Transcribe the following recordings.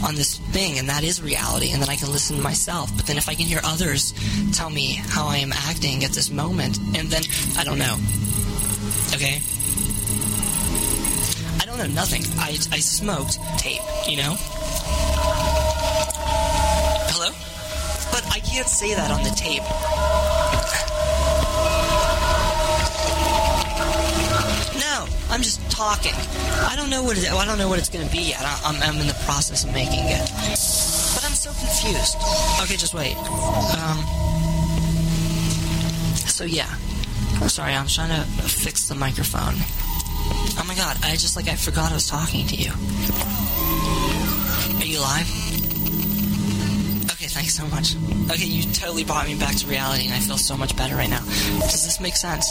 on this thing, and that is reality, and then I can listen to myself. But then if I can hear others tell me how I am acting at this moment, and then, I don't know. Okay? I don't know nothing. I smoked tape, you know? Hello? But I can't say that on the tape. No, I'm just talking. I don't know what it's going to be yet. I'm in the process of making it. But I'm so confused. Okay, just wait. So yeah. I'm sorry, I'm trying to fix the microphone. Oh my god, I forgot I was talking to you. Are you alive? Okay, thanks so much. Okay, you totally brought me back to reality, and I feel so much better right now. Does this make sense?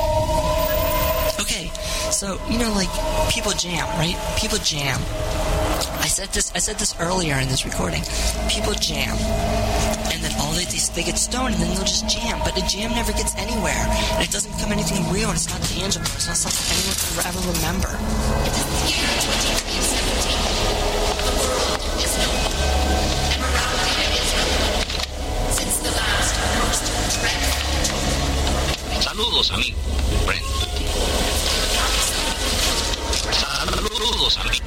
Okay, so, people jam, right? People jam. I said this earlier in this recording. People jam. And then they get stoned, and then they'll just jam. But a jam never gets anywhere. And it doesn't become anything real, and it's not tangible. It's not something anyone can ever remember. It is the year 2317. The world is no more. Immorality is real. Since the last most dreadful. Saludos, amigo. Brent. Saludos, amigo.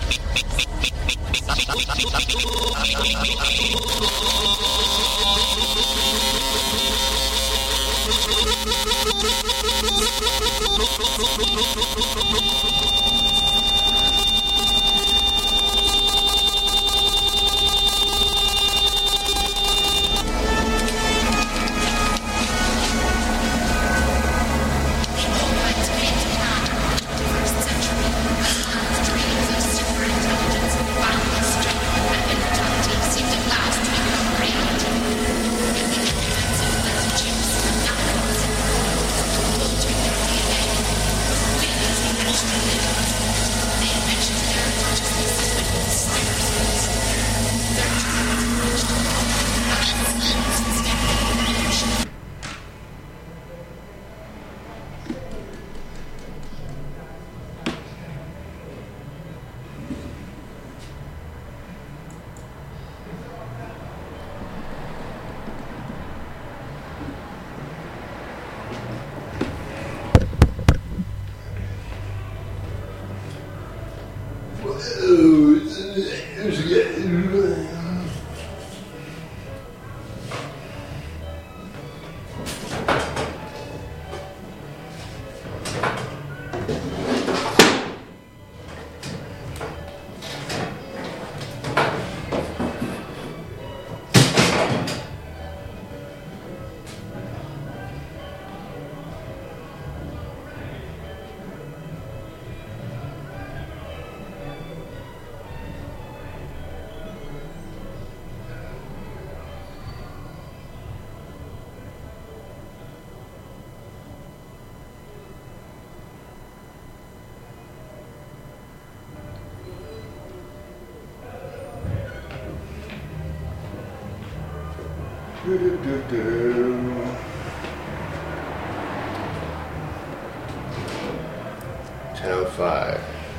$10:05.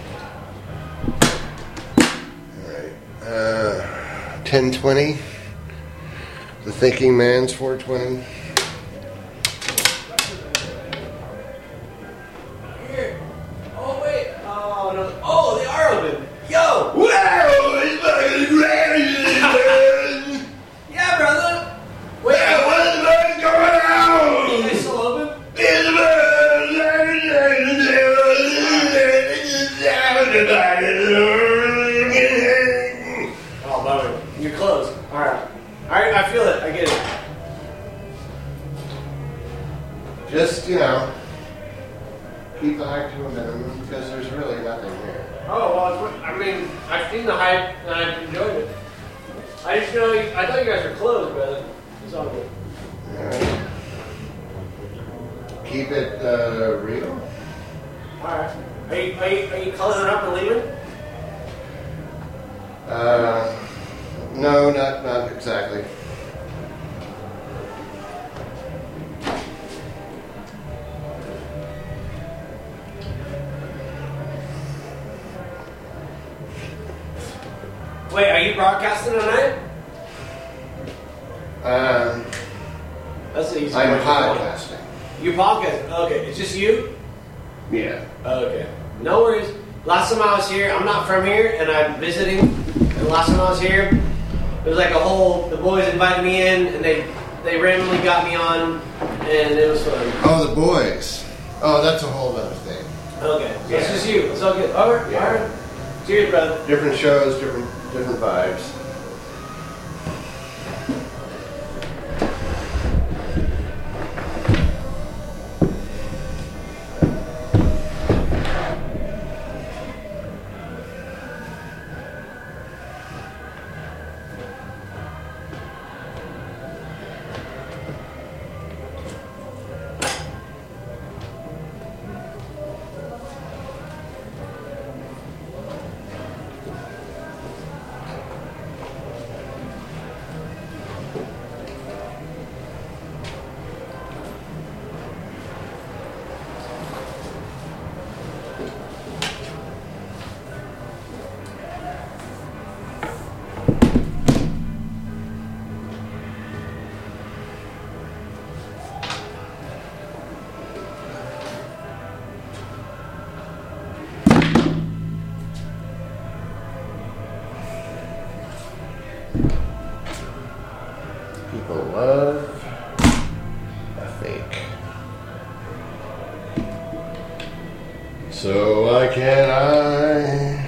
All right. 10:20. The Thinking Man's 420. Here. Oh wait. Oh no. Oh, they are open. Yo. Wow, it's fucking crazy. Yeah, brother. Wait. What's going on? You guys still open? Oh, bummer. You're closed. All right. I feel it. I get it. Just, keep the hype to a minimum because there's really nothing here. Oh well. I've seen the hype and I've enjoyed it. I just I thought you guys were closed, but it's all good. All right. Keep it real. All right. Are you closing up and leaving? No, not exactly. Wait, are you broadcasting tonight? That's the easy I'm question. podcasting. You podcast? Okay, it's just you? Yeah. Okay. No worries. Last time I was here, I'm not from here, and I'm visiting. And last time I was here, it was like the boys invited me in, and they randomly got me on, and it was fun. Oh, the boys. Oh, that's a whole other thing. Okay, so Yeah. it's just you. It's all good. All right, Yeah. all right. Cheers, brother. Different shows, different vibes. People love a fake. So why can't I?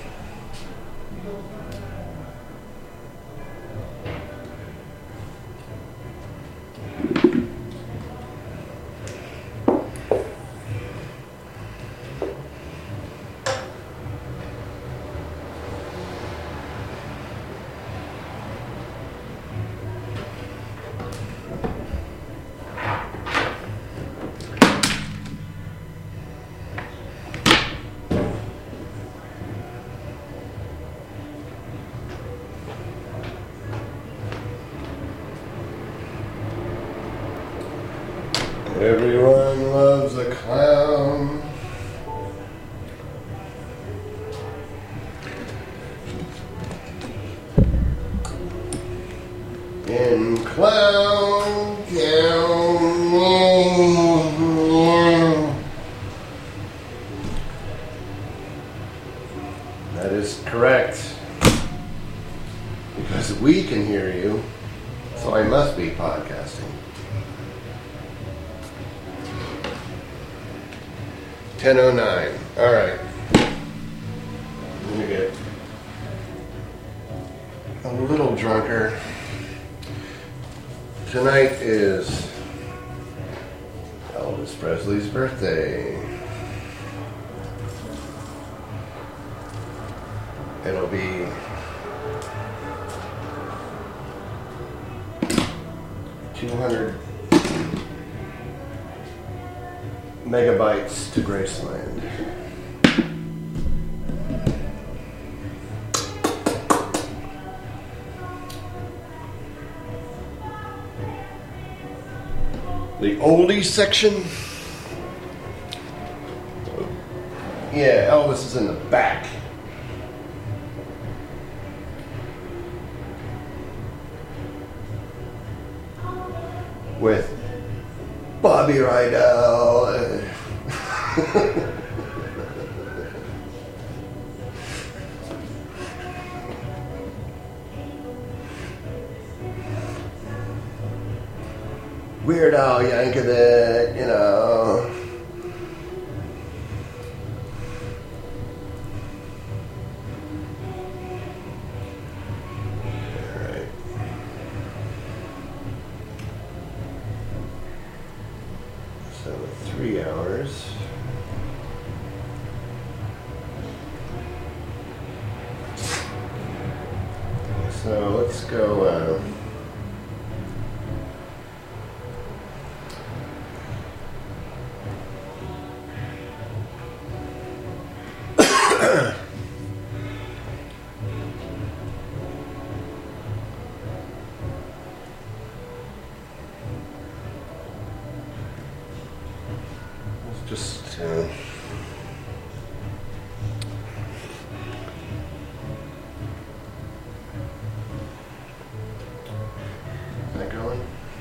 Everyone loves a clown. In Clown Town. That is correct. Because we can hear you, so I must be podcasting. 10:09. All right. Let me get a little drunker. Tonight is Elvis Presley's birthday. It'll be 200 megabytes to Graceland. The oldies section. Yeah, Elvis is in the back. With Bobby Rydell. Weird Al Yankovic, you know. Alright. So 3 hours. So let's go. Just going?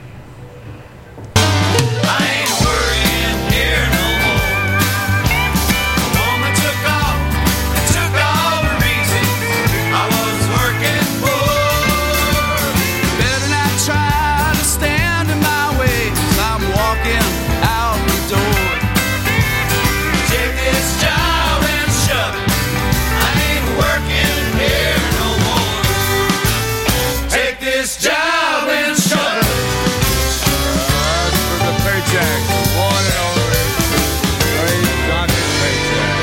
I ain't worrying here no more. The woman took off and took all the reason I was working for. Better not try to stand in my way, 'cause I'm walking out the door. Take this job and shove it. I ain't working here no more. Take this job and shove it. For the paycheck, one and only great Dr. Paycheck.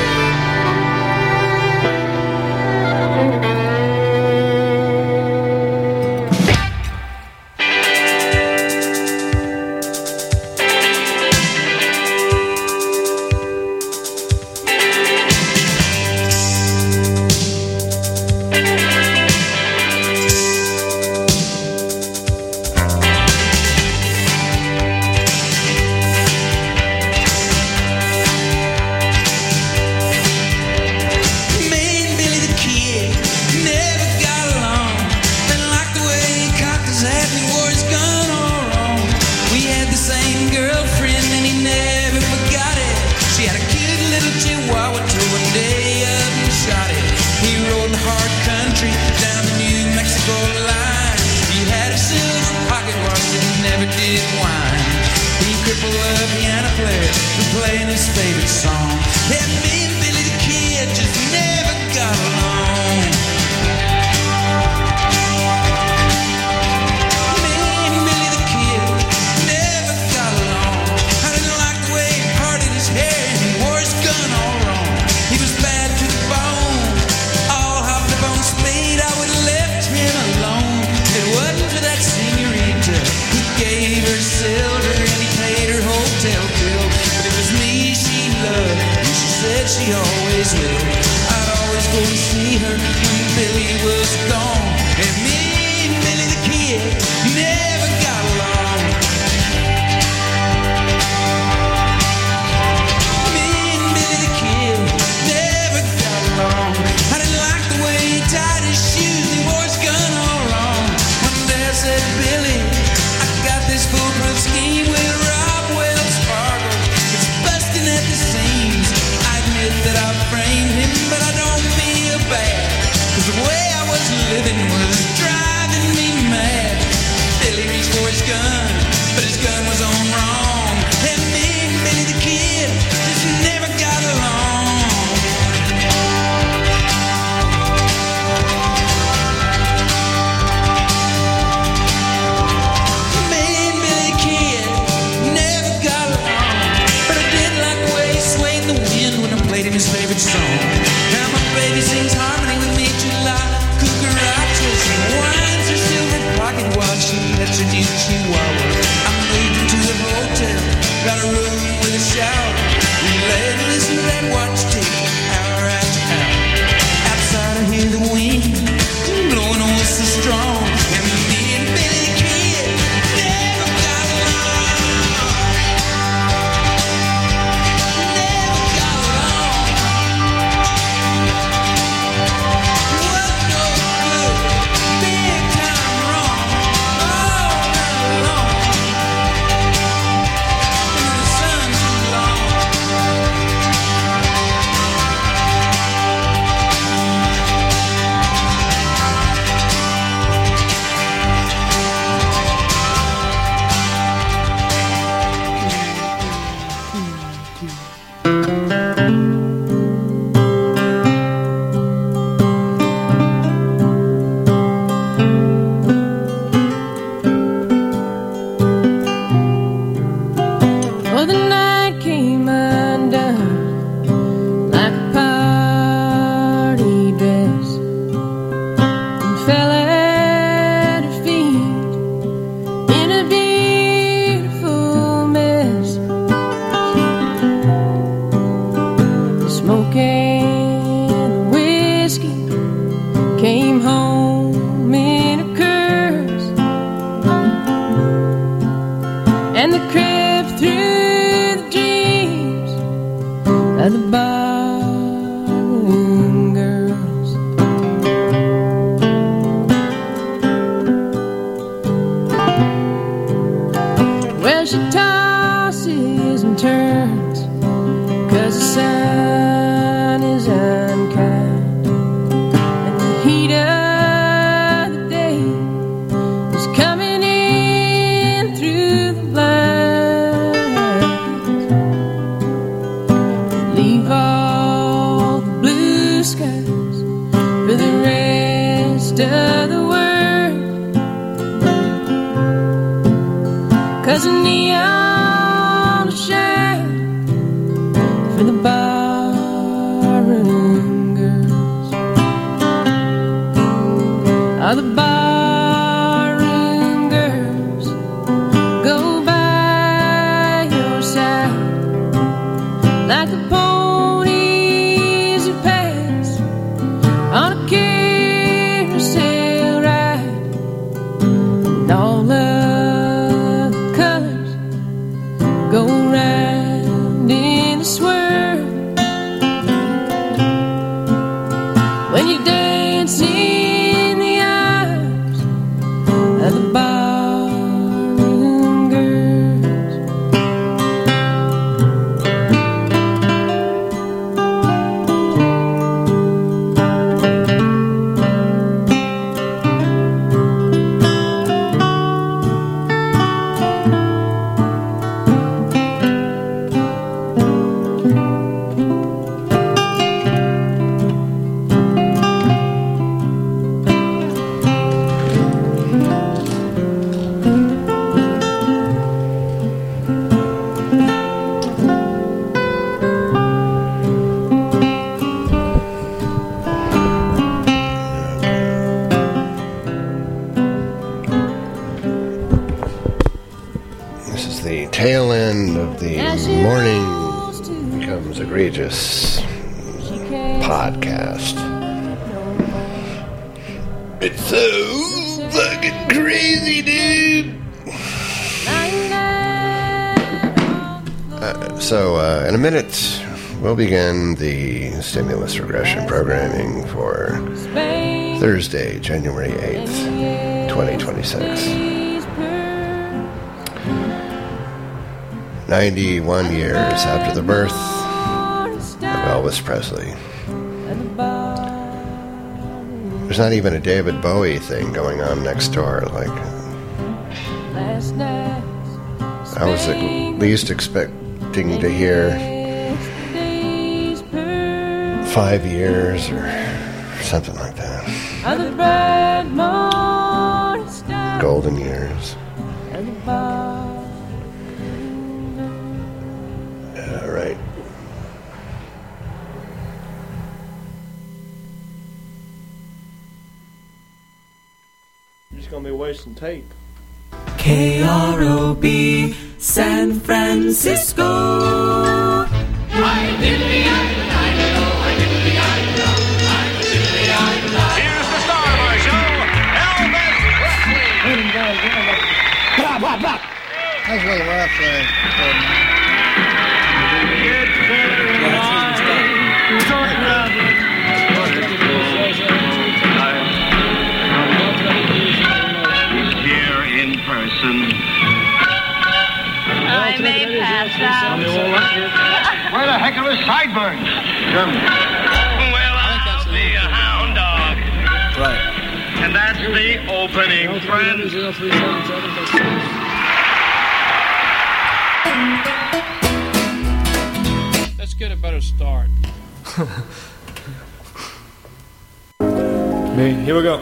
Me and Billy the Kid never got along. Didn't like the way he cocked his hat and he wore his gun all wrong. We had the same girlfriend and he never forgot it. She had a cute little chihuahua till one day up and shot it. He rode the hard country down the New Mexico line. He had a silver pocket watch that he never did whine. He crippled a piano player for playing his favorite song. And me and Billy the Kid just never got along. Me and Billy the Kid never got along. I didn't like the way he parted his hair and he wore his gun all wrong. He was bad to the bone, all hopped up on speed. I would have left him alone. It wasn't for that senorita who gave her silver and he paid her hotel bill. But it was me she loved and she said she always will. I'd always go to see her when Billy was gone. And me and Billy the Kid never got along. Me and Billy the Kid never got along. I didn't like the way he tied his shoes and he wore his gun all wrong. One day I said, Billy, I got this foolproof scheme with Rob Wells Fargo. It's busting at the seams. I admit that I framed him, but I don't feel bad, 'cause the way I was living was driving me mad. Billy reached for his gun, but his gun was on wrong. And me and Billy the Kid just never got along. Me and Billy the Kid never got along. But I did like the way he swayed in the wind when I played him his favorite song. Now my baby sings harmony with me July cucarachas and winds her silver pocket watch and lets her new chihuahua. I moved into the hotel, got a room with a shower. We lay and listen to that watch tick hour after hour. Outside I hear the wind blowing on so strong. And me and Billy the Kid never got along. Never got along. Was no good, big time wrong, all night long. And the sun too long. she tosses and turns, 'cause the sun is unkind, and the heat of the day is coming in through the blinds. Leave all the blue skies for the rest of the world, 'cause the neon will shine for the barroom girls. All the barroom girls go by your side like the ponies you pass on a carousel ride, and all of the colors go round in a swirl when you dance in the arms of the barroom girls. This is the tail end of the Morning Becomes Egregious podcast. It's so fucking crazy, dude. In a minute, we'll begin the stimulus regression programming for Thursday, January 8th, 2026. 91 years after the birth of Elvis Presley. There's not even a David Bowie thing going on next door. Like, I was at least expecting to hear 5 years or something like that. Golden years. All right. You're just gonna be wasting tape. KROB San Francisco. Here's the star of our show, Elvis Presley. That's really rough there. Here in person. I may pass out. Where the heck are the sideburns? Well, I'll be a hound dog. Right. And that's the opening, friends. Let's get a better start. Here we go.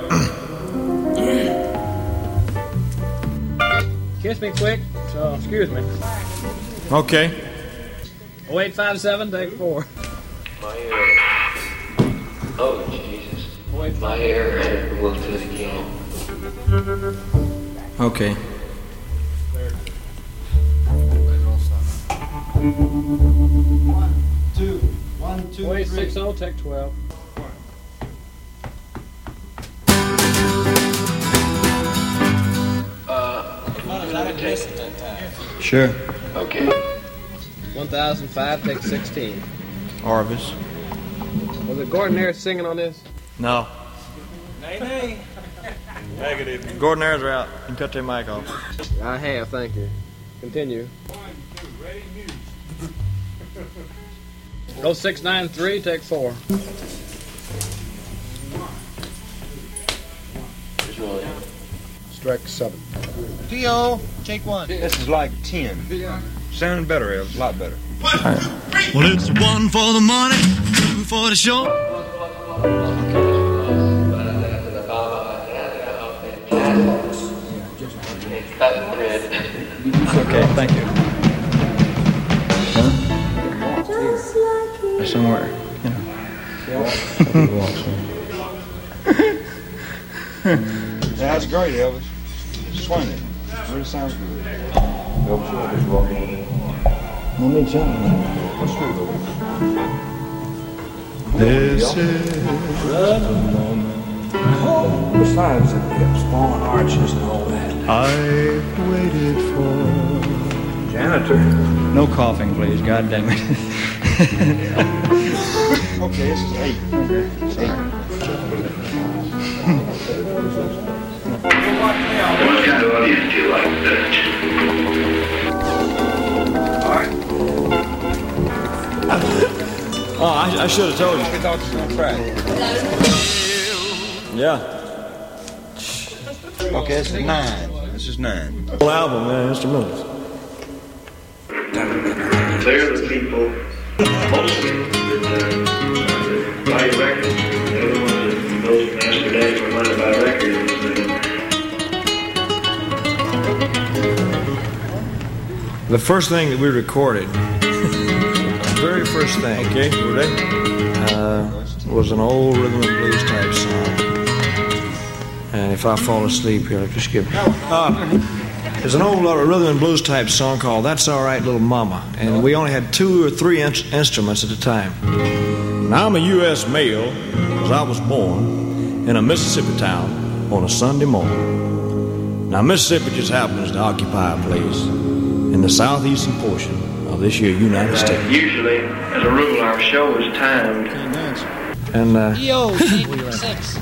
Kiss me quick, so excuse me. Okay. 0857, take 4. My oh Jesus. My hair will do it again. Okay. One, two, 0860, take 12. Sure. Okay. 1005, take 16. Arvis. Was it Gordon Ayers singing on this? No. Negative. Gordon Ayers are out. You can cut their mic off. I have, thank you. Continue. 0693, take 4. Strike 7. Dio, take 1. This is like 10. Sounding better, Elvis. A lot better. Well, it's 1 for the money, 2 for the show. Okay, thank you. Huh? Somewhere, you know. Yeah, that's great, Elvis. Swing it. Really sounds good. Elvis, let me jump. This is the moment. Besides the small arches and all that. I've waited for. Janitor. No coughing, please. God damn it. Okay, this is 8. What kind of audience do you like best? Oh, I should have told you. We thought you were on track. Yeah. Okay, this is 9. This is 9. Whole album, man, instrumentals. They're the people mostly that buy records. They're the ones that those master days for money to buy records. The first thing that we recorded, the very first thing, okay, you ready? Was an old rhythm and blues type song. And if I fall asleep here, just give me. There's an old rhythm and blues type song called "That's All Right, Little Mama," and we only had 2 or 3 instruments at a time. Now I'm a U.S. male, because I was born in a Mississippi town on a Sunday morning. Now Mississippi just happens to occupy a place in the southeastern portion of this here United States. Usually, as a rule, our show is timed. And Dio, take 6.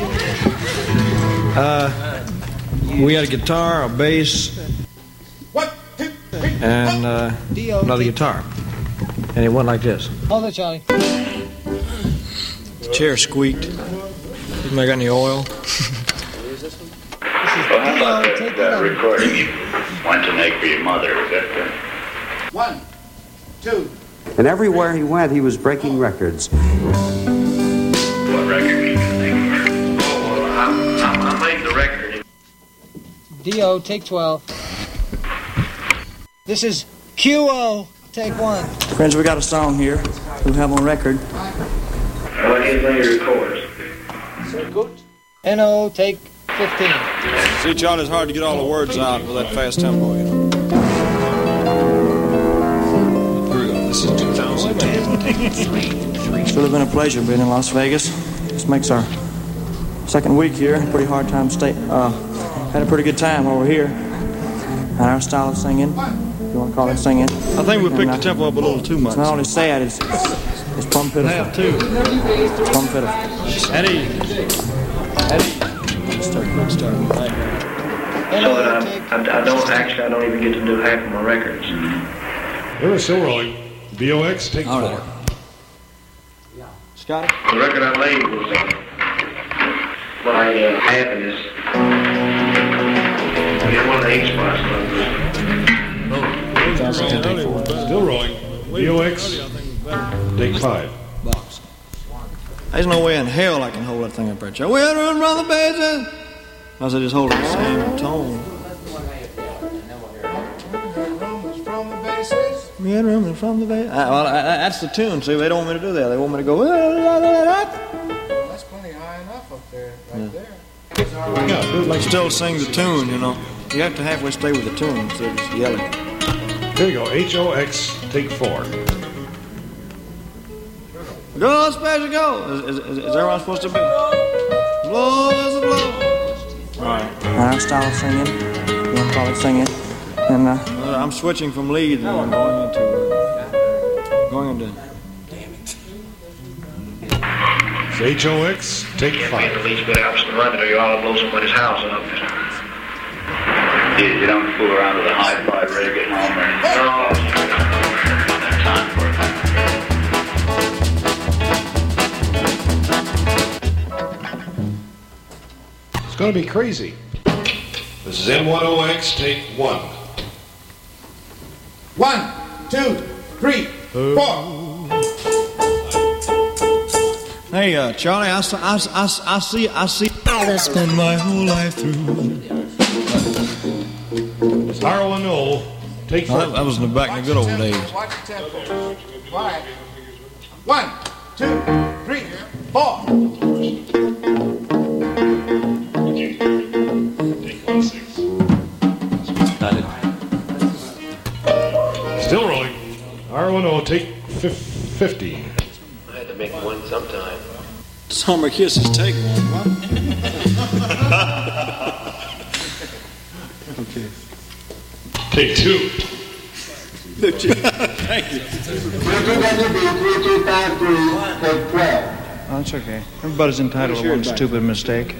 we had a guitar, a bass, and another guitar. And it went like this. Hold it, Charlie. The chair squeaked. Didn't make any oil. Well, how about that recording you went to make for your mother? Is that 1, 2. And everywhere he went, he was breaking records. what record are you going to make for her? Oh, well, I made the record. Dio, take 12. This is QO, take 1. Friends, we got a song here we have on record. Well, his name records. NO, take 15. See, Charlie, it's hard to get all the words out with that fast tempo, you know. Here we go. This is 2010. It's really been a pleasure being in Las Vegas. This makes our second week here. Pretty hard time had a pretty good time while we're here. And our style of singing, if you want to call it singing. I think we picked the tempo up a little too much. It's not only sad, it's plumb pitiful. Half too. It's plumb pitiful. Eddie. Good start. So that I don't even get to do half of my records. We're still rolling. BOX, take 4. Right. Scotty? The record I made was my happiness. Yeah, one of the 8 spots. Still rolling. BOX, take 5. There's no way in hell I can hold that thing up there, Charlie. We had to run around the bases. I said, just hold the same tone. We had room from the bases. Well, that's the tune. See, they don't want me to do that. They want me to go. That's plenty high enough up there, Yeah, still sing the tune, you know. You have to halfway stay with the tune instead of just yelling. There you go. HOX, take 4. Go, Special, go! Is everyone supposed to be? Blow is a blow. All right. Our style of singing, if you want to call it singing. And I'm switching from lead and I'm going into. HOX, take 5. At least get out and run it or you ought to blow somebody's house up. You don't fool around with a hi-fi rig at home or anything. No. Time for it. It's going to be crazy. This is N10X, take 1. 1, 2, 3, 4. Hey, Charlie, I see. I spend my whole life through. R1O, take 4. That was in the back in the good old days. Watch the tempo. Quiet. 1, 2, 3, 4. Okay. Take 1-6. Still rolling. R1O, take 50. I had to make one sometime. Summer kisses, take one. What? Okay. Take 2. Thank you. Oh, that's okay. Everybody's entitled to one stupid mistake.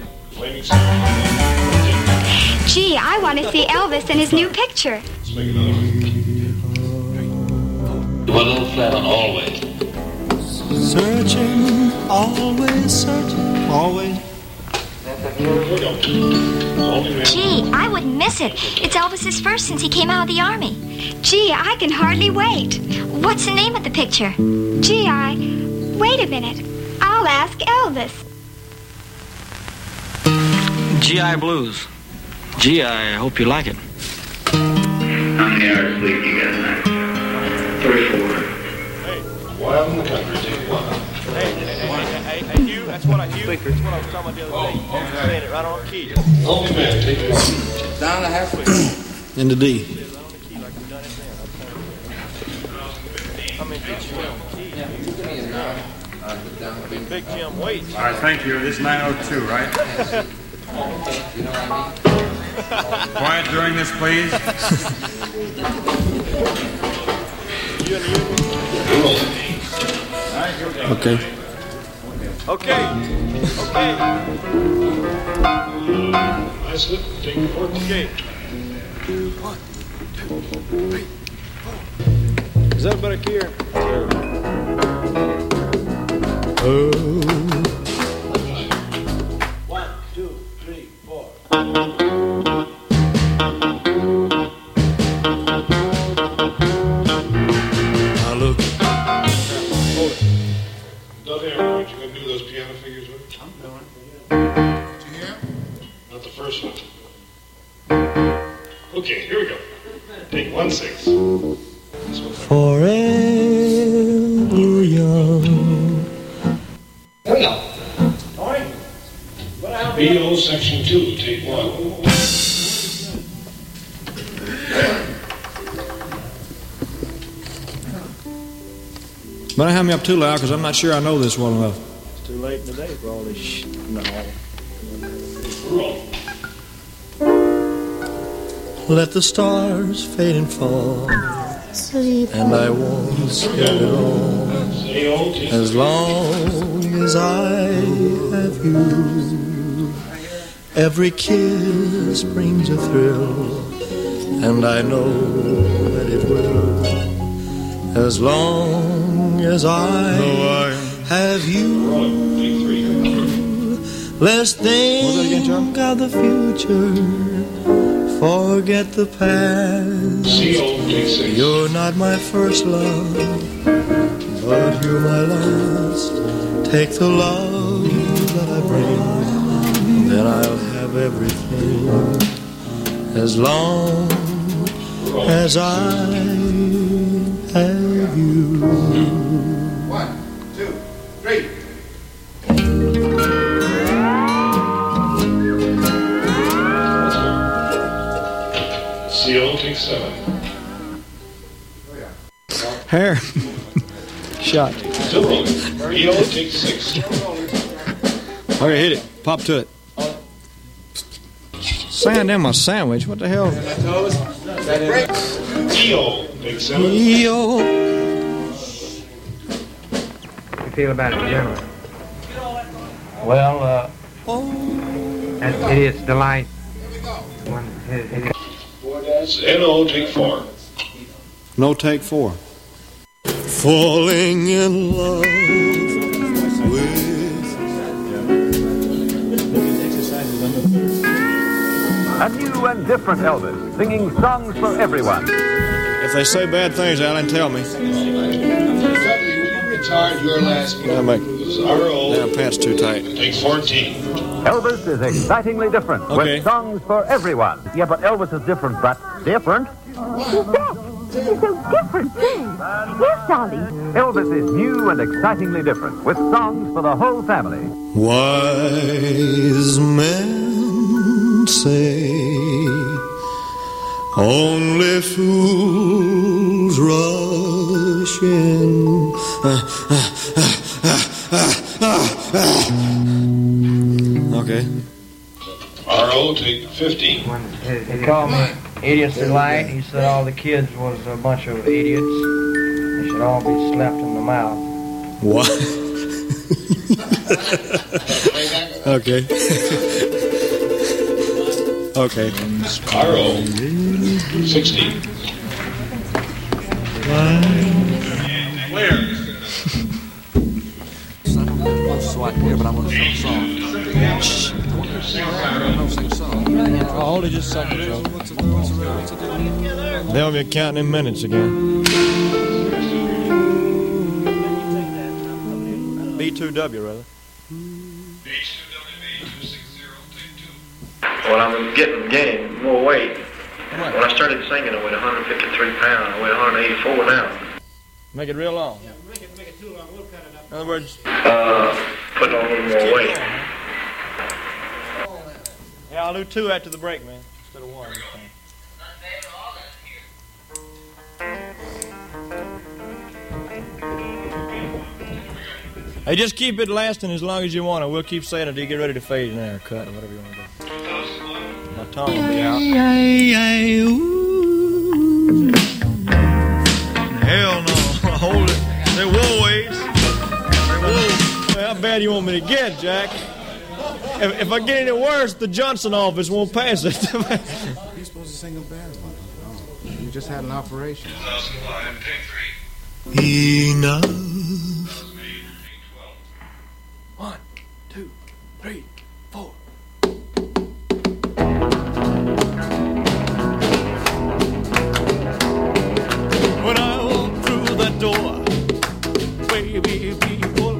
Gee, I want to see Elvis in his new picture. Let's make another one. One little flat on always. Searching, always searching, always. Gee, I wouldn't miss it. It's Elvis's first since he came out of the army. Gee, I can hardly wait. What's the name of the picture? Gee, wait a minute. I'll ask Elvis. GI Blues. Gee, I hope you like it. How many hours of sleep you get a night? 34. Wild in the country, take 1. Hey, Hugh, that's what I was talking about the other day. You're saying it right on key. Only man, take 1. Down the halfway. Into D. Big Jim waits. All right, thank you. This is 902, right? Quiet during this, please. Okay. I slip, take 4. Okay. 1, 2, 3, 4. Is that better, Kier? Oh. 1, 2, 3, 4. Now look. Hold it. Nothing, aren't you going to do those piano figures with? I'm doing. Did you hear? Not the first one. Okay, here we go. Take 1-6. This one. Forever young. Here we go. BO section 2, take 1. Better have me up too loud because I'm not sure I know this well enough. It's too late in the day for all this shit. No. Let the stars fade and fall, and I won't scared at all. As long as I have you, every kiss brings a thrill, and I know that it will. As long as I have you, let's think of the future. Forget the past. You're not my first love, but you're my last. Take the love that I bring, then I'll have everything. As long as I have you. 1, 2, 3. CO, take 7. Hair. Shot. Still rolling. BO, take 6. Okay, hit it. Pop to it. Sand in my sandwich. What the hell? EO, take 7. EO. You feel about it generally? Well, it is delight. N.O. take 4. No take 4. Falling in love with. A new and different Elvis, singing songs for everyone. If they say bad things, Alan, tell me. Your last Damn pants too tight. Take 14. Elvis is excitingly different, Okay. with songs for everyone. Yeah, but Elvis is different, but different. He's so different, too. Yes, Dolly. Elvis is new and excitingly different, with songs for the whole family. Wise men say only fools rush in. Okay. R.O. take 15. He called me Idiot's Delight. He said all the kids was a bunch of idiots. They should all be slapped in the mouth. What? Okay. Okay. R.O. 16. Clear. Hold it just a second, Joe. They'll be counting in minutes again. B2W, rather. When I'm getting gaining more weight, when I started singing, I weighed 153 pounds. I weigh 184 now. Make it real long. In other words, Putting on a little more weight. yeah, I'll do 2 after the break, man, instead of 1. Hey, just keep it lasting as long as you want it. We'll keep saying it till you get ready to fade in there or cut or whatever you want to do. My tongue will be out. Hell no. Hold it. Say whoa, ways. Say whoa. Well, how bad you want me to get, Jack? If I get any worse, the Johnson office won't pass it. You're supposed to sing a bad one. Oh, you just had an operation. Enough. 1, 2, 3, 4. When I walk through the door, baby people.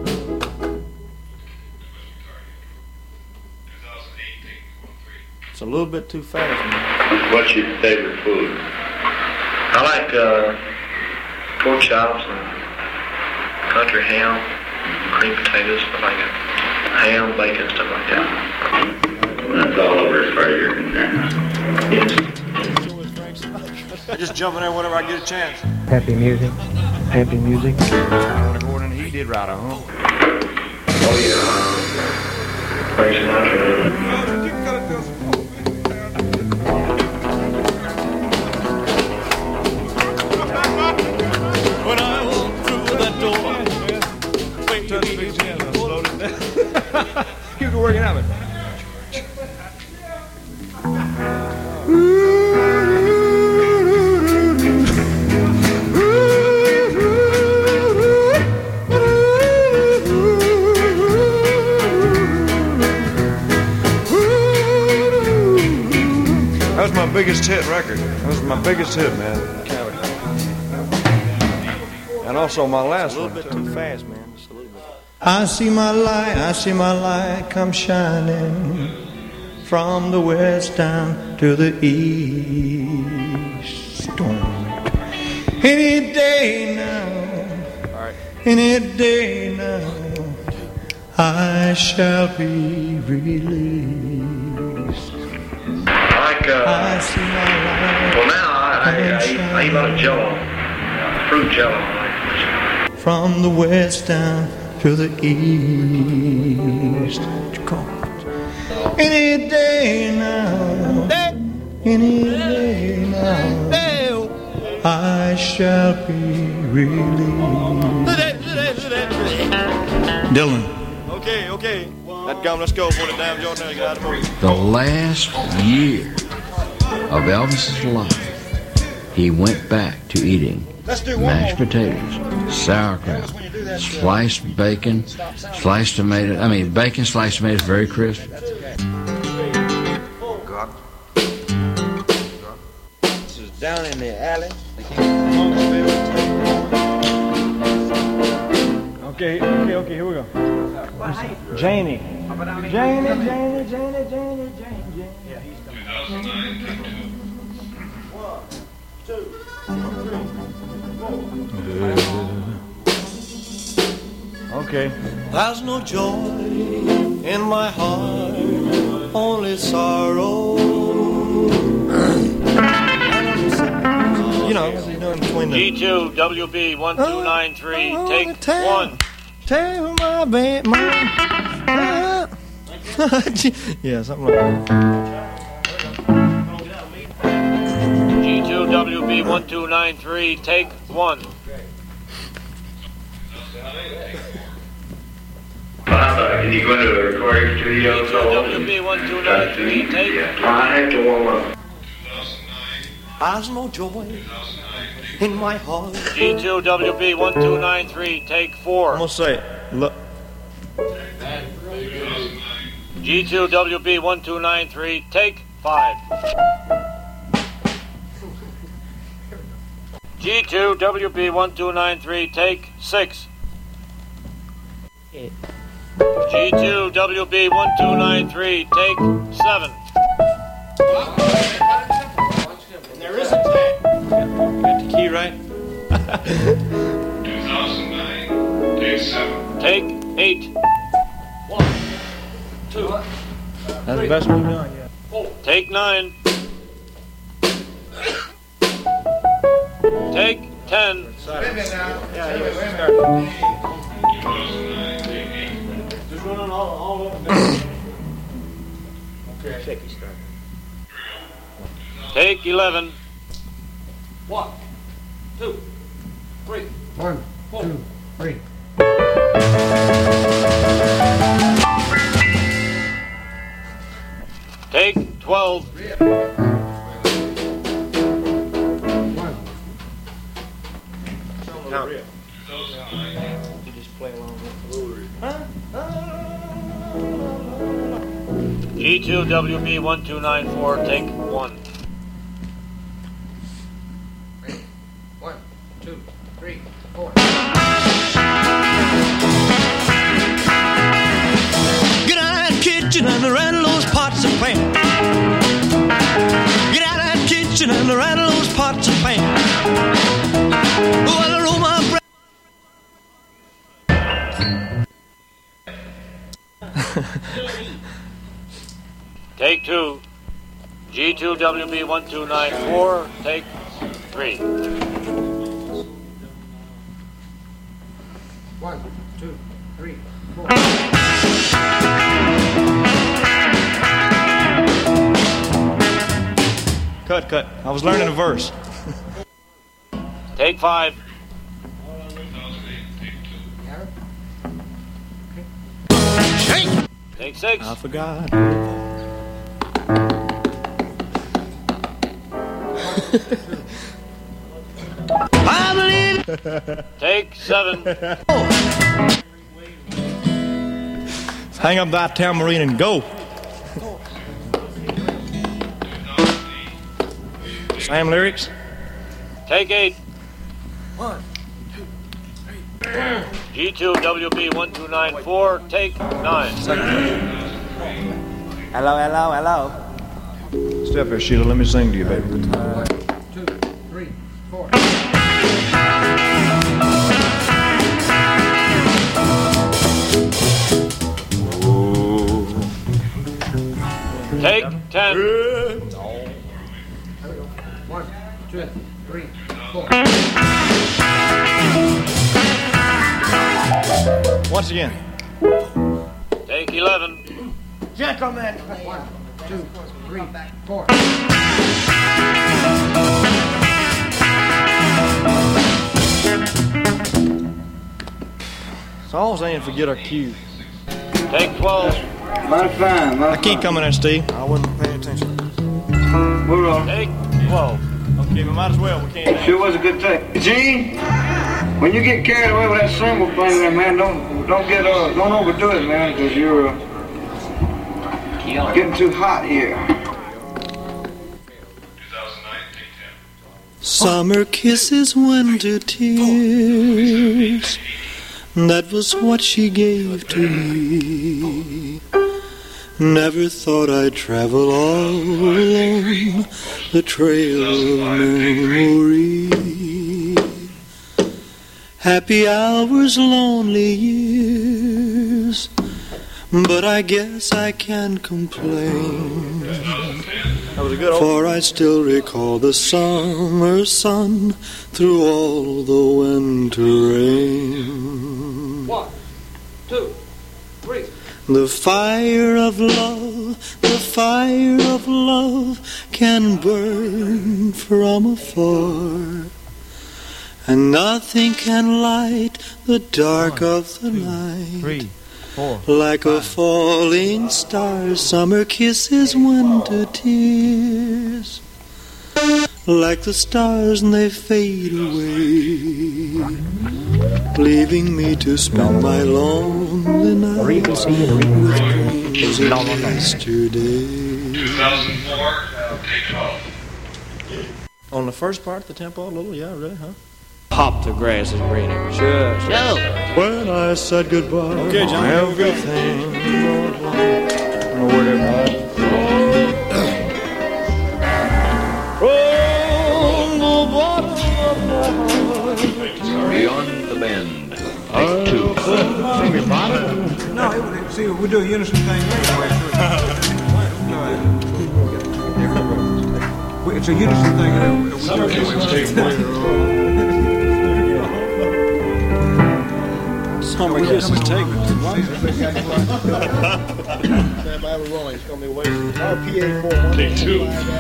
It's a little bit too fast, man. What's your favorite food? I like pork chops and country ham, cream potatoes, stuff like that. Ham, bacon, stuff like that. That's all over as far as you're concerned. Yes. I just jump in there whenever I get a chance. Happy music. Happy music. Gordon, he did right, huh? Oh, yeah. Frank Sinatra. When I walk through that door, baby people. Keep it working out, man. That was my biggest hit record. That was my biggest hit, man. And also my last one. A little bit too fast, man. Just a little bit. I see my light come shining from the west down to the east. Any day now, any day now, I shall be released. I see my light. Well, now I eat a lot of Jell-O, fruit Jell-O. From the west down to the east. Any day now, any day now, I shall be released. Dylan. Okay. That gum, let's go. Put it down, Jordan. You got it. The last year of Elvis's life, he went back to eating mashed potatoes, sauerkraut, sliced bacon, sliced tomatoes, bacon, sliced tomatoes, very crisp. This is down in the alley. Okay, here we go. Janie. Janie. Yeah, he's done. 1, 2, 3, 4. Okay. There's no joy in my heart, only sorrow. You know, what are you doing between the... G2, WB 1293, take 1. Tell my baby, yeah, something like that. G2, WB 1293, take 1. Can you go into a recording studio? WB 1293, take. I have to warm up. There's no joy in my heart. G2, WB 1293, take 4. I'm gonna say, look. G2, WB 1293, take 5. G2, WB 1293, take 6. G2, WB 1293, take 7. There is a tag. Got the key right? 2009, take 7. Take 8. 1, 2, That's the best we've done, yeah. 4. Take 9. Take 10. Yeah, he was starting. Just running all over there. Okay. Shaky start. Take 11. 1, 2, 3. 1, 2, 3. Take 12. 1. Count. You just play along with it. G2, WB 1294, take 1. 1, 2, 3, 4. Get out of that kitchen and rattle those pots and pans. Get out of that kitchen and rattle those pots and pans. Well, I roll my breath. Take 2. G2, WB 1294, take 3. 1, 2, 3, 4. Cut. I was learning a verse. Take 5. Take 6. I forgot. I believe. Take 7. Hang up that tambourine and go. Same lyrics. Take 8. 1, 2, 3. G2, WB 1294, take 9. Hello. Step here, Sheila. Let me sing to you, baby. 1, 2, 3, 4. Take 10. 1, 2, 3, 4. Once again. Take 11. Gentlemen. 1, 2, 3, 4. So all I'm saying, forget our cue. Take 12. I can't come in there, Steve. I wouldn't pay attention. We're Take 12. Okay, we might as well. We can't. Sure was a good take. Gene, when you get carried away with that cymbal thing there, man, don't overdo it, man, because you're getting too hot here. Summer kisses, winter tears. That was what she gave to me. Never thought I'd travel all alone the trail of memory. Happy hours, lonely years, but I guess I can't complain. That was a good old. For I still recall the summer sun through all the winter rain. 1, 2, 3. The fire of love can burn from afar, and nothing can light the dark of the night. 3, 4. Like a falling star, summer kisses, winter tears. Like the stars and they fade away, leaving me to spend my lonely nights with dreams of yesterday. 2004, take 12. On the first part, the tempo a little, yeah, really, huh? Pop the grass is greener. Sure. When I said goodbye, Okay, John, here we go. everything. I don't know where they're at. Beyond the Bend. Take 2. No, see, we do a unison thing anyway. It's a unison thing. Summer kisses, take 1. Summer kisses, take 1. Stand by, we're rolling. It's going to be wasted. RPA 4. Take 2.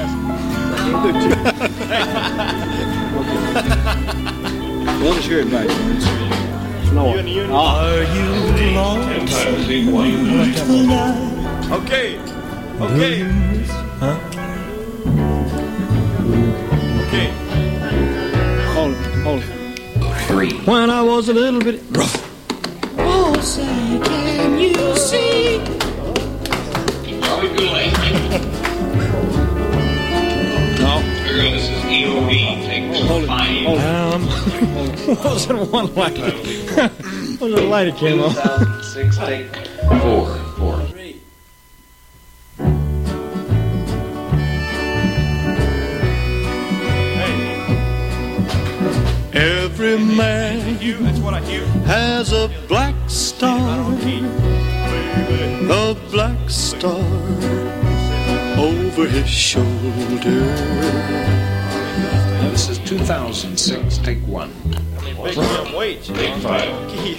We'll just hear it back. You in the unit? Are you 10 lost times, take 1. tonight? Okay. Okay. Huh? Okay. Hold it. 3. When I was a little bit rough. Oh, say, can you see? Probably good lane. No. Here, this is EOB, take 5. Wasn't one light. Wasn't a light that came on. 2006, take 4. 4. Every man You, that's what I hear. has a black star, a black star over his shoulder. This is 2006. Take 1. Big damn weight. Take 5.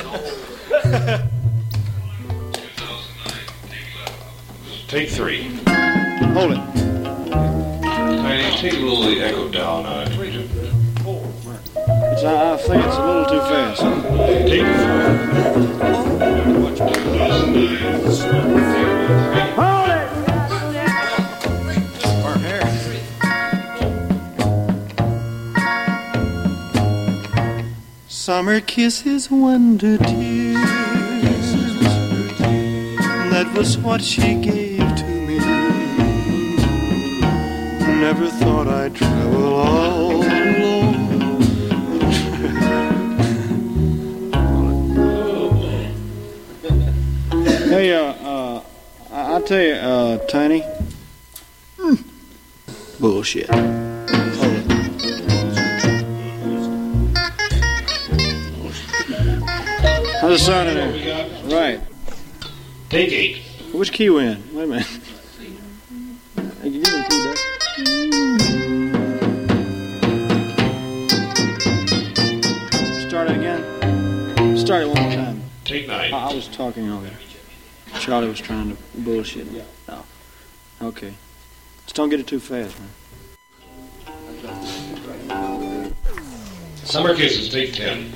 Take 3. Hold it. Tiny, take a little of the echo down on it. I think it's a little too fast. Take 4. Summer kisses, winter tears. That was what she gave to me. Never thought I'd travel all alone. Hey, I tell you, Tiny. Bullshit. How's it sounding there? Right. Take 8. Which key we in? Wait a minute. Hey, you give me a key, Doug. Start it again. Start it one more time. Take 9. I was talking over there. Charlie was trying to bullshit me. Oh. Okay. Just don't get it too fast, man. Summer kisses, take 10.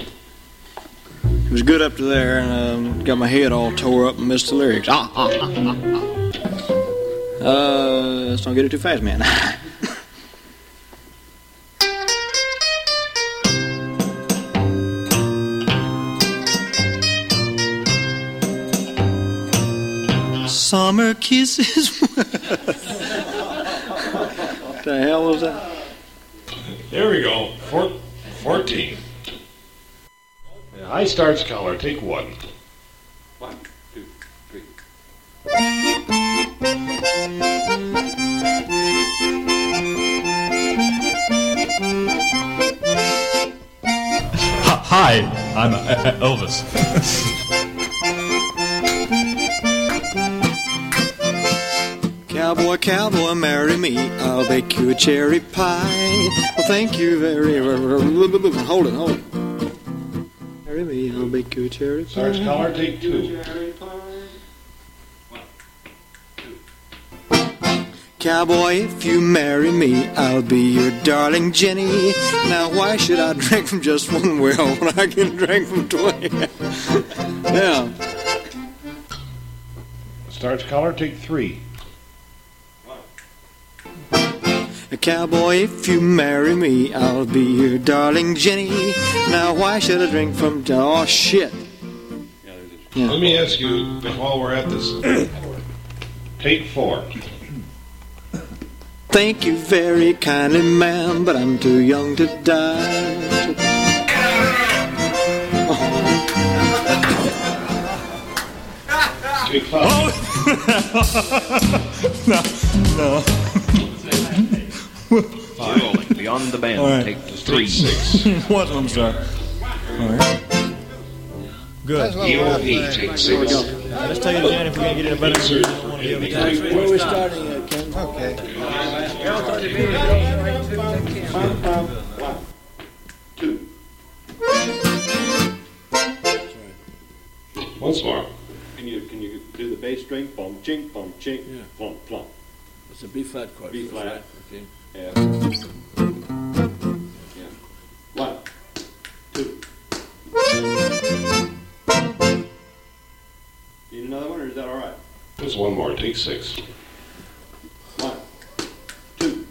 It was good up to there, and got my head all tore up and missed the lyrics. Just don't get it too fast, man. summer kisses. What the hell was that? There we go. 14. High starts color. Take 1. 1, 2, 3. Hi, I'm Elvis. Cowboy, cowboy, marry me. I'll bake you a cherry pie. Well, thank you very. Hold it. Marry me. I'll bake you a cherry pie. Starts color. Take 2. Cowboy, if you marry me, I'll be your darling Jenny. Now, why should I drink from just one well when I can drink from 20? Yeah. Starts color. Take 3. Cowboy, if you marry me, I'll be your darling Jenny. Now, why should I drink from... Oh, shit. Yeah. Let me ask you, while we're at this, take 4. Thank you very kindly, ma'am, but I'm too young to die. Take 5. No. Rolling beyond the bend. Right. Take 3. 6. What? I'm sorry. All right. Good. EOP, take 6. Let's tell you, Jan, if we're going to get in a better position, I don't want to give it time. Where are we starting at, Ken? Okay. 1, 2. Once more. Can you do the bass string? Bum chink, Yeah. plum plum. It's a B flat chord. B flat. Okay. F. Yeah. 1, 2. Need another one, or is that all right? Just one more. Take 6. 1, 2.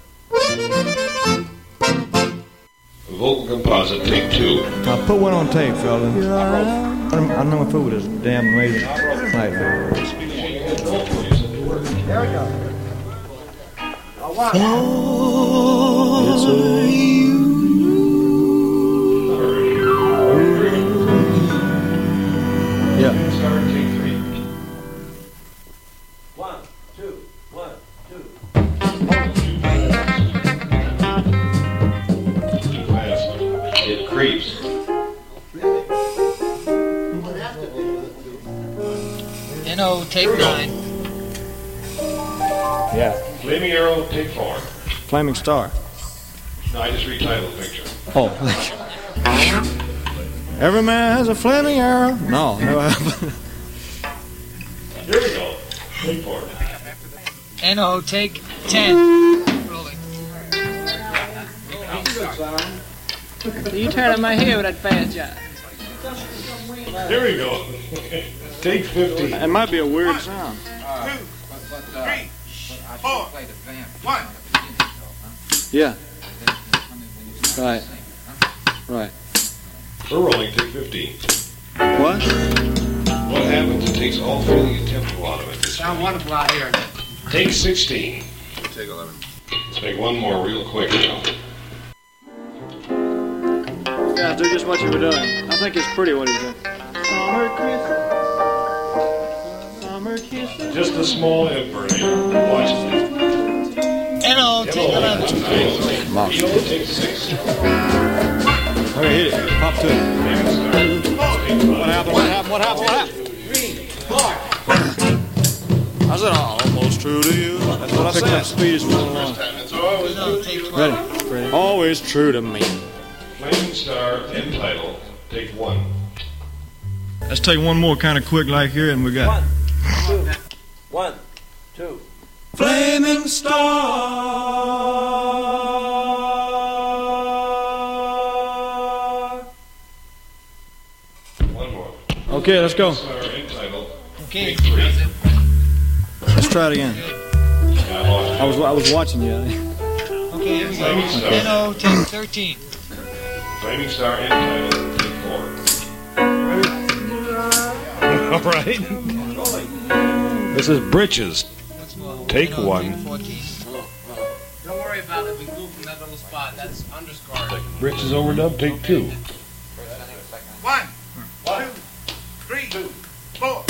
Vocal composite. Take 2. I'll put one on tape, fella. I know my food is damn amazing. Right. There we go. Yeah. Start. Take 3. 1, 2, 1, 2. Too fast. It creeps. NO, take 9. Yeah. Flaming Arrow. Take 4. Flaming Star. No, I just retitled the picture. Oh, thank you. Every man has a flaming arrow. No, never happened. Here we go. Take 4. NO, take 10. Rolling. You turning my head with that fast job. Here we go. Take 15. It might be a weird sound. 2, 3, 4, 1. Yeah. Right. Right. We're rolling. Take 15. What? What happens? It takes all feeling and tempo out of it. Sound wonderful out here. Take 16. Take 11. Let's make one more real quick now. Yeah, do just what you were doing. I think it's pretty what he's doing. Summer kisses. Just a small inversion. Watch it. NO, take 11. Take 6. Okay, hit it. Pop to it. What happened? 3, 4. I said, almost true to you. That's what I said. Up speed is moving along. NO, take 12. Ready? Always true to me. Flaming Star, end title. Take 1. Let's take one more kind of quick like here, and we got 1, 2. Flaming Star. One more. Okay, let's go. Star, end title. Okay. Take 3. Let's try it again. I was watching you. Okay, here we Flaming go. Star. NO, take 13. Flaming Star, end title. Take 4. All right. This is Britches. Take one. Don't worry about it. We moved from that little spot. That's underscore. Britches overdub. Take two. 1, 2, 3, 4.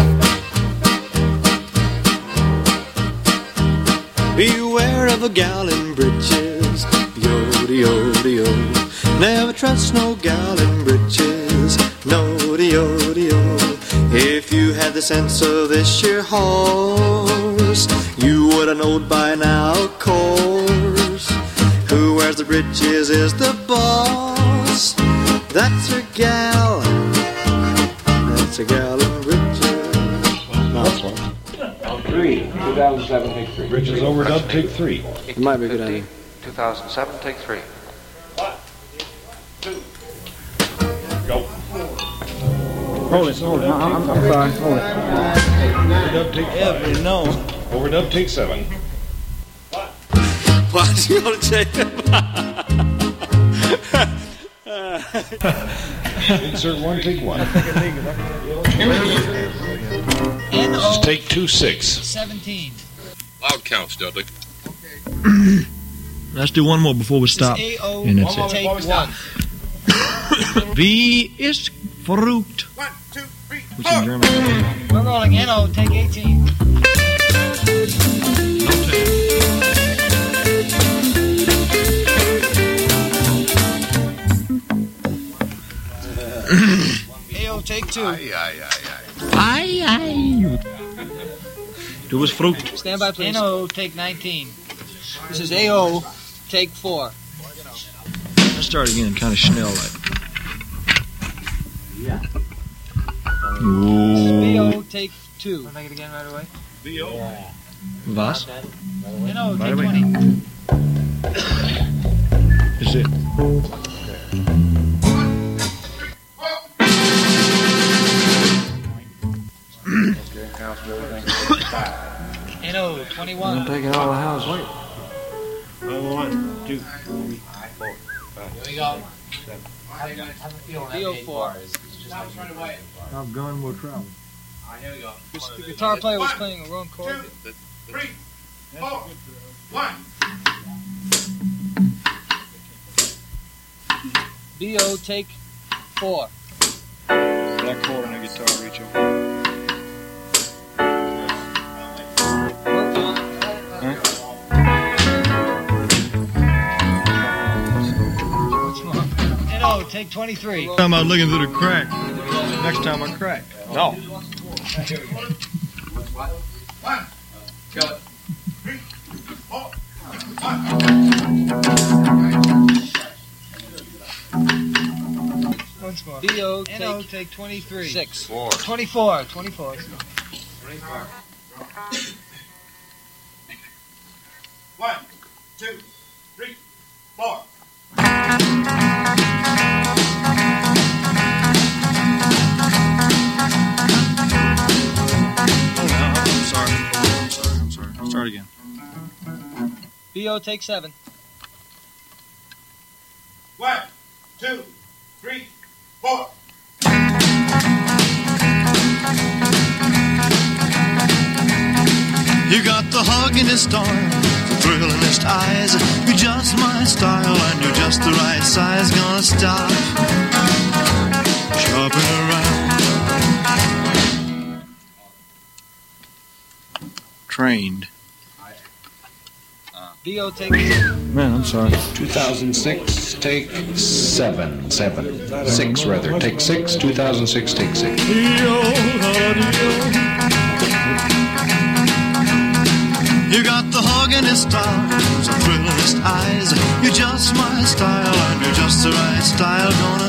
Beware of a gal in breeches, yo-de-yo-de-yo. Never trust no gal in breeches, no-de-yo-de-yo. If you had the sense of this here horse, you would have known by now, of course. Who wears the breeches is the boss. That's her gal. That's a gal in breeches. That's one. 3, 2007, take 3. Britches overdub. Take 3. It might be a good idea. 2007, take 3. 1, 2. Go. Hold it. I'm sorry. Hold it. Overdub. Take 5. No. Overdub. Take 7. Why do you want to take Insert 1. Take 1. This is take 2, 6. 17. Loud counts, Dudley. Let's do one more before we stop. A-O, And that's take it. 1. Wie ist verrückt? 1, 2, 3, Which in German. We're rolling. N-O, take 18. A-O, take 2. Du bist verrückt. Stand by, please. N-O, take 19. This is A-O, take 4. Let's start again, kind of Schnell like. B-O, take 2. Make it again right away. Was? N-O, By take the way. 20. Is it? N-O, 21. I'm taking all the house. 1, 2, 3, 4, 5. Here we go. B-O, 4. Top gun will travel. Here we go. The guitar player was playing a wrong chord. 2, 3, 4, 1. B-O, take 4. That chord on the guitar reach over. N-O, take 23. Time I'm looking through the crack. Next time I crack. No. 1, 2, 3, 4, 1. Once more. B-O, take 23. 6. 4. 24. 24. 1, 2, 3, 4. I'm sorry. Start again. B-O, take 7. 1, 2, 3, 4. You got the huggingest arms, the thrillingest eyes. You're just my style and you're just the right size. Gonna stop shopping around. Trained. B-O, take 2. Man, I'm sorry. 2006, take 7. 6 rather. Take 6. 2006, take 6. You got the huggingest arms, the thrillingest eyes. You're just my style and you're just the right style. Gonna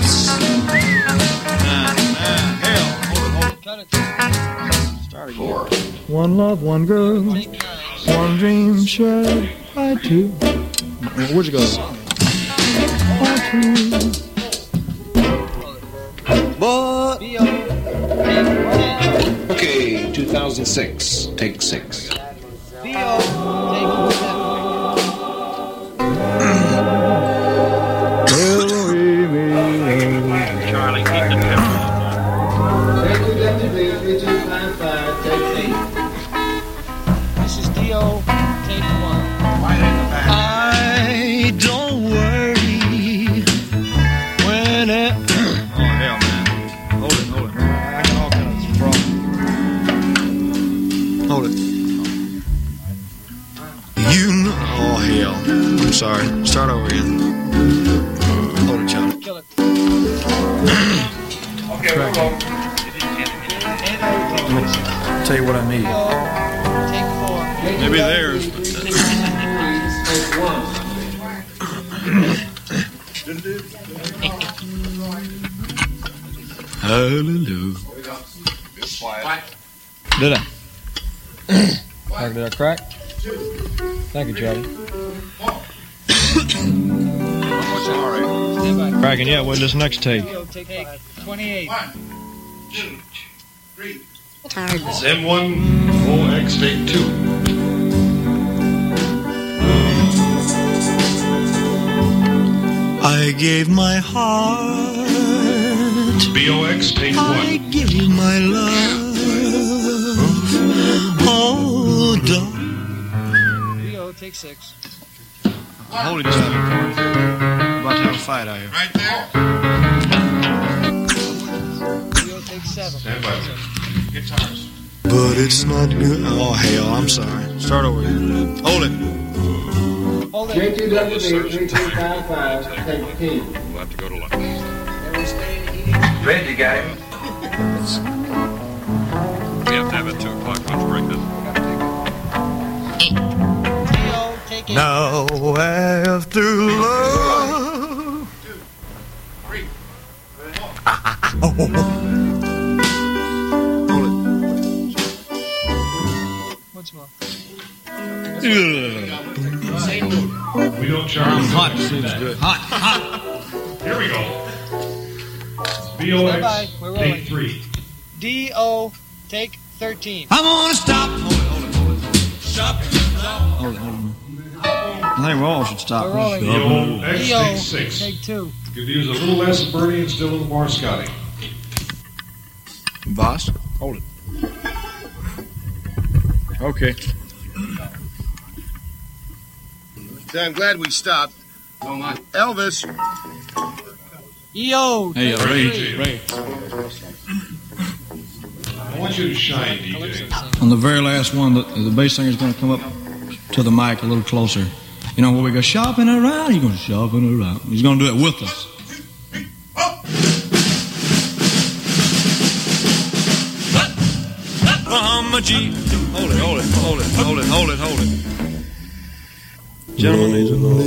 Cut it. Start again. 4. One love, one girl, one dream shared by two. Where'd you go? But Okay, 2006, take 6. B-O, take 7. Charlie, keep the tempo. Oh, hell. I'm sorry. Start over again. Hold it, Charlie. Kill it. Okay, we'll go. Let me tell you what I need. Take 4. Maybe theirs. Hallelujah. Did I? Did I crack? Thank you, Charlie. Cracking yet with this next take. Take 28. 1, 2, 3. It's M1OX take 2. I gave my heart. BOX take 1. I give you my love. Oh, darling. Leo, take 6. Holy just having fun. About to have a fight out here. Right there. Leo, take 7. Stand by. Guitars. But it's not good. Oh, hell, I'm sorry. Start over again. Hold it. Hold it. J2WD3255, take 10. We'll have to go to lunch. Ready, guy. We have to have a 2 o'clock lunch break, doesn't Leo, take 8. Now after love. 2, 3. Once more. We don't charge. Hot seems good. Hot. Here we go. Stand by. BOX We're rolling. take 3. D.O., take 13. I'm gonna stop. Stop. Hold it. I think we all should stop. We're rolling. BOX D.O., take 6. take 2. Could use a little less of Bernie and still a little more Scotty. Voss, hold it. Okay. I'm glad we stopped. Elvis. E.O., Hey, take Ray. 3. Ray. I want you to shine, DJ. On the very last one, the bass singer's going to come up to the mic a little closer. You know, where we go shopping around, he's going to shopping around. He's going to do it with us. Hold it. Gentlemen, these are